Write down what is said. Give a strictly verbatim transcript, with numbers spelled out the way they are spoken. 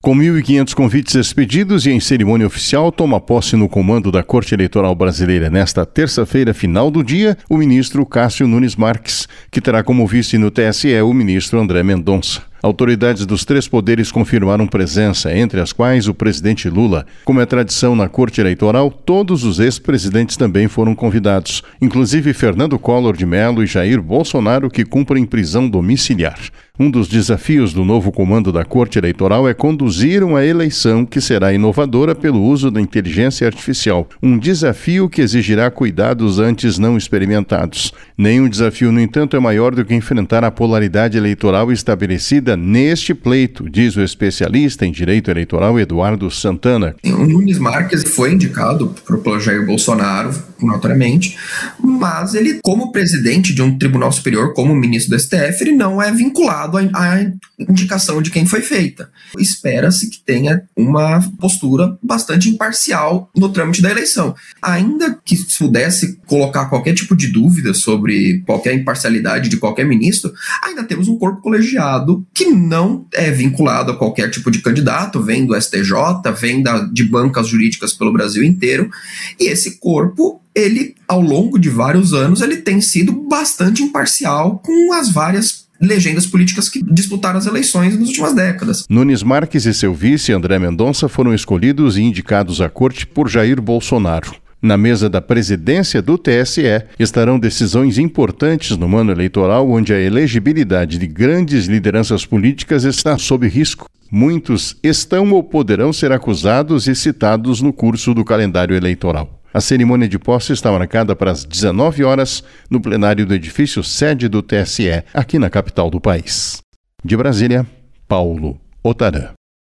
Com mil e quinhentos convites expedidos e em cerimônia oficial, toma posse no comando da Corte Eleitoral Brasileira nesta terça-feira, final do dia, o ministro Cássio Nunes Marques, que terá como vice no T S E o ministro André Mendonça. Autoridades dos três poderes confirmaram presença, entre as quais o presidente Lula. Como é tradição na Corte Eleitoral, todos os ex-presidentes também foram convidados, inclusive Fernando Collor de Mello e Jair Bolsonaro, que cumprem prisão domiciliar. Um dos desafios do novo comando da Corte Eleitoral é conduzir uma eleição que será inovadora pelo uso da inteligência artificial, um desafio que exigirá cuidados antes não experimentados. Nenhum desafio, no entanto, é maior do que enfrentar a polaridade eleitoral estabelecida neste pleito, diz o especialista em direito eleitoral Eduardo Santana. O Nunes Marques foi indicado pelo Jair Bolsonaro, notoriamente, mas ele, como presidente de um tribunal superior, como ministro do S T F, ele não é vinculado à indicação de quem foi feita. Espera-se que tenha uma postura bastante imparcial no trâmite da eleição. Ainda que se pudesse colocar qualquer tipo de dúvida sobre qualquer imparcialidade de qualquer ministro, ainda temos um corpo colegiado que não é vinculado a qualquer tipo de candidato, vem do S T J, vem da, de bancas jurídicas pelo Brasil inteiro, e esse corpo, ele, ao longo de vários anos, ele tem sido bastante imparcial com as várias legendas políticas que disputaram as eleições nas últimas décadas. Nunes Marques e seu vice, André Mendonça, foram escolhidos e indicados à corte por Jair Bolsonaro. Na mesa da presidência do T S E estarão decisões importantes no ano eleitoral, onde a elegibilidade de grandes lideranças políticas está sob risco. Muitos estão ou poderão ser acusados e citados no curso do calendário eleitoral. A cerimônia de posse está marcada para as dezenove horas no plenário do edifício sede do T S E, aqui na capital do país. De Brasília, Paulo Otarã.